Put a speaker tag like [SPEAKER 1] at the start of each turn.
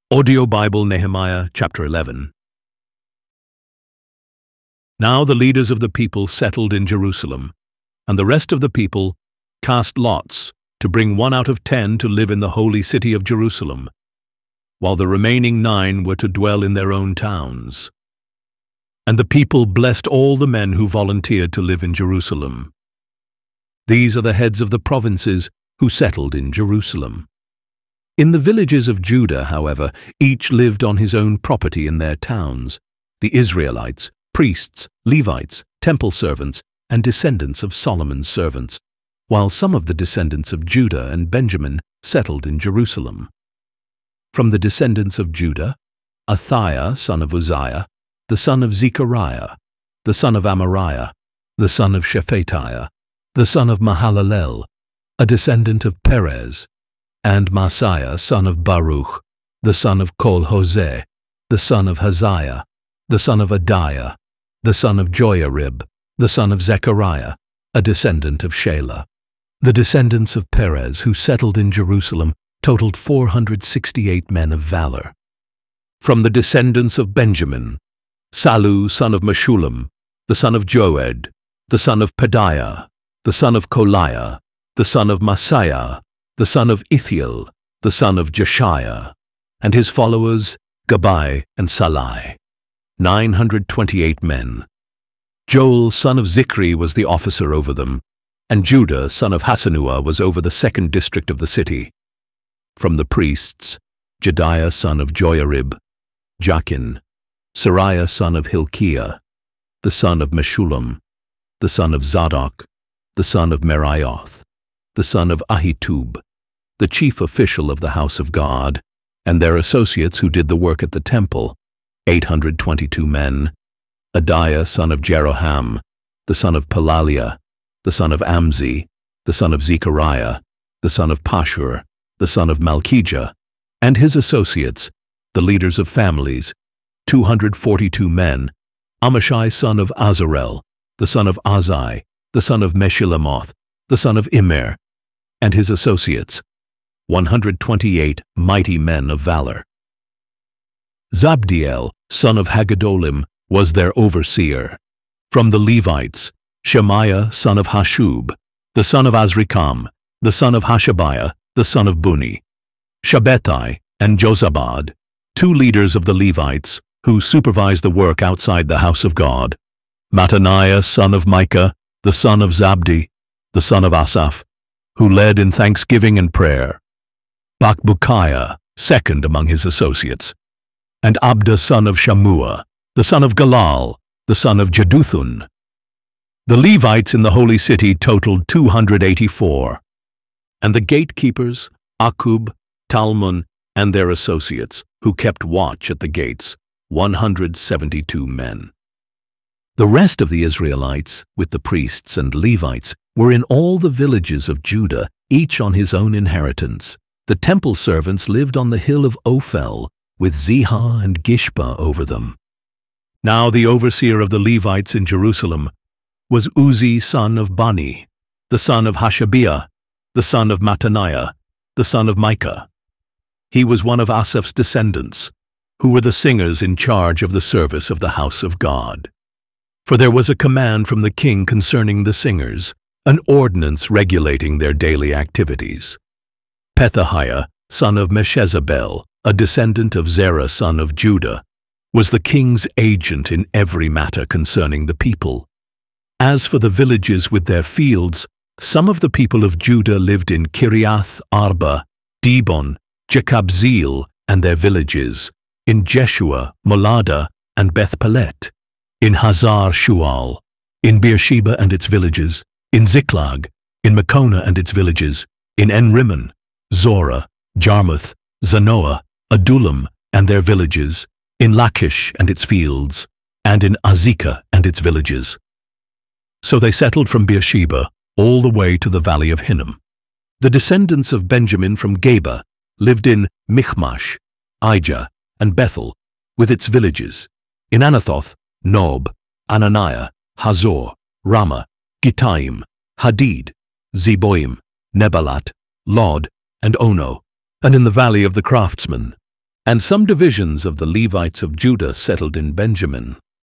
[SPEAKER 1] Audio Bible Nehemiah chapter 11. Now the leaders of the people settled in Jerusalem, and the rest of the people cast lots to bring 1 out of 10 to live in the holy city of Jerusalem, while the remaining 9 were to dwell in their own towns. And the people blessed all the men who volunteered to live in Jerusalem. These are the heads of the provinces who settled in Jerusalem. In the villages of Judah, however, each lived on his own property in their towns: the Israelites, priests, Levites, temple servants, and descendants of Solomon's servants, while some of the descendants of Judah and Benjamin settled in Jerusalem. From the descendants of Judah, Athaiah, son of Uzziah, the son of Zechariah, the son of Amariah, the son of Shephatiah, the son of Mahalalel, a descendant of Perez, and Messiah, son of Baruch, the son of Kol-Hoseh, the son of Haziah, the son of Adiah, the son of Joiarib, the son of Zechariah, a descendant of Shelah. The descendants of Perez who settled in Jerusalem totaled 468 men of valor. From the descendants of Benjamin, Sallu, son of Meshullam, the son of Joed, the son of Pedaiah, the son of Koliah, the son of Maaseiah, the son of Ithiel, the son of Jeshiah, and his followers, Gabbai and Sallai, 928 men. Joel, son of Zichri, was the officer over them, and Judah, son of Hassenuah, was over the 2nd district of the city. From the priests, Jedaiah, son of Joiarib, Jachin, Sariah, son of Hilkiah, the son of Meshullam, the son of Zadok, the son of Meraioth, the son of Ahitub, the chief official of the house of God, and their associates who did the work at the temple, 822 men: Adiah, son of Jeroham, the son of Pelaliah, the son of Amzi, the son of Zechariah, the son of Pashur, the son of Malchijah, and his associates, the leaders of families, 242 men: Amashai, son of Azarel, the son of Azai, the son of Meshilemoth, the son of Immer, and his associates, 128 mighty men of valor. Zabdiel, son of Haggedolim, was their overseer. From the Levites, Shemaiah, son of Hashub, the son of Azrikam, the son of Hashabiah, the son of Buni, Shabbethai and Jozabad, 2 leaders of the Levites who supervised the work outside the house of God, Mattaniah, son of Micah, the son of Zabdi, the son of Asaph, who led in thanksgiving and prayer, Bakbukiah, 2nd among his associates, and Abda, son of Shammua, the son of Galal, the son of Jeduthun. The Levites in the holy city totaled 284, and the gatekeepers, Akub, Talmon, and their associates, who kept watch at the gates, 172 men. The rest of the Israelites, with the priests and Levites, were in all the villages of Judah, each on his own inheritance. The temple servants lived on the hill of Ophel, with Ziha and Gishpa over them. Now the overseer of the Levites in Jerusalem was Uzzi, son of Bani, the son of Hashabiah, the son of Mattaniah, the son of Micah. He was one of Asaph's descendants, who were the singers in charge of the service of the house of God. For there was a command from the king concerning the singers, an ordinance regulating their daily activities. Pethahiah, son of Meshezabel, a descendant of Zerah, son of Judah, was the king's agent in every matter concerning the people. As for the villages with their fields, some of the people of Judah lived in Kiriath Arba, Dibon, Jekabzeel and their villages, in Jeshua, Molada, and Beth-Pelet, in Hazar Shual, in Beersheba and its villages, in Ziklag, in Makona and its villages, in En-Rimmon, Zorah, Jarmuth, Zanoah, Adullam and their villages, in Lachish and its fields, and in Azekah and its villages. So they settled from Beersheba all the way to the valley of Hinnom. The descendants of Benjamin from Geba lived in Michmash, Ijah, and Bethel, with its villages, in Anathoth, Nob, Ananiah, Hazor, Ramah, Gittaim, Hadid, Zeboim, Nebalat, Lod, and Ono, and in the valley of the craftsmen. And some divisions of the Levites of Judah settled in Benjamin.